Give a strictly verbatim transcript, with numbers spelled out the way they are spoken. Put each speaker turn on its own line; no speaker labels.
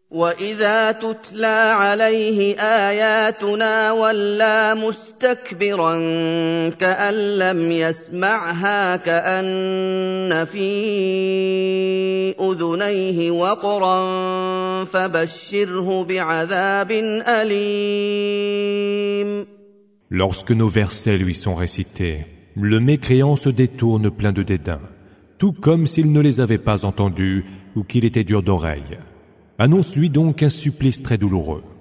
وَإِذَا تُتْلَىٰ عَلَيْهِ آيَاتُنَا وَلَّىٰ مُسْتَكْبِرًا كَأَن لَّمْ يَسْمَعْهَا كَأَنَّ فِي أُذُنَيْهِ وَقْرًا فَبَشِّرْهُ بِعَذَابٍ أَلِيمٍ.
Lorsque nos versets lui sont récités, le mécréant se détourne plein de dédain, tout comme s'il ne les avait pas entendus ou qu'il était dur d'oreille. Annonce-lui donc un supplice très douloureux.